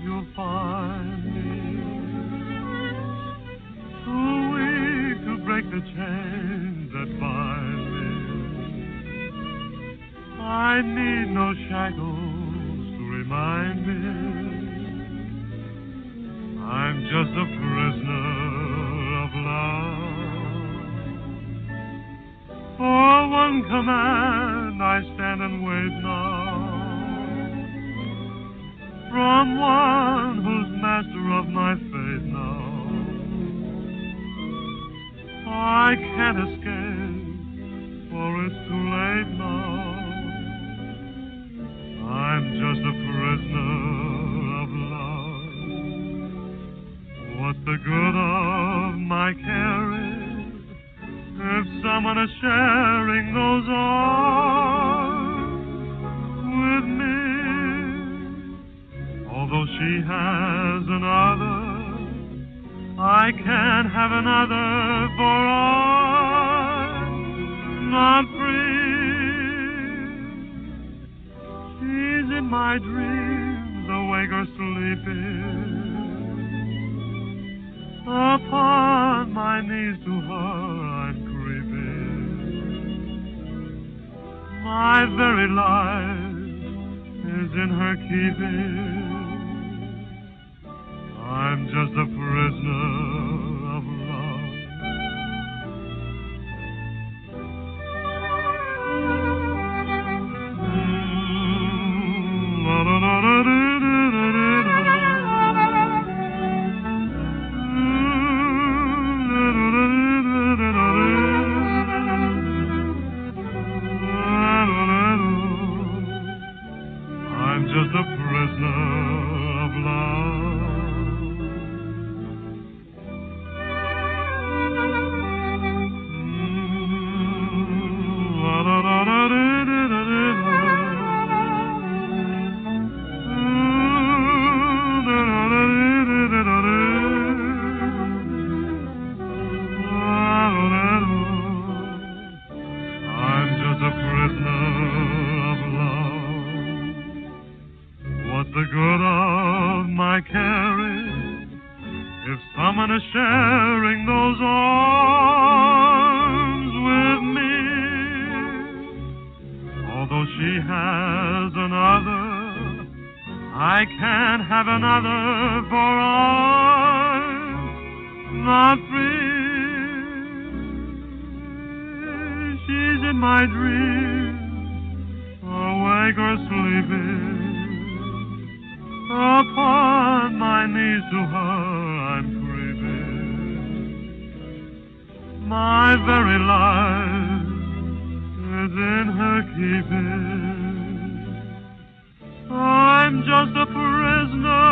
you'll find me too weak to break the chains that bind me. I need no shackles to remind me I'm just a prisoner of love. For one command I stand and wait now, from one who's master of my fate now. I can't escape, for it's too late now. I'm just a prisoner of love. What's the good of my caring if someone is sharing those arms with me? Although she has another, I can't have another, for I'm not free. She's in my dreams, awake or sleeping. Upon my knees to her I'm creeping. My very life is in her keeping. I'm just a prisoner of love. I'm just a prisoner of love. I'm just a prisoner of love. What's the good of my caring if someone is sharing those arms with me? Although she has another, I can't have another, for I'm not free. She's in my dreams, awake or sleeping. Upon my knees to her I'm creeping. My very life is in her keeping. I'm just a prisoner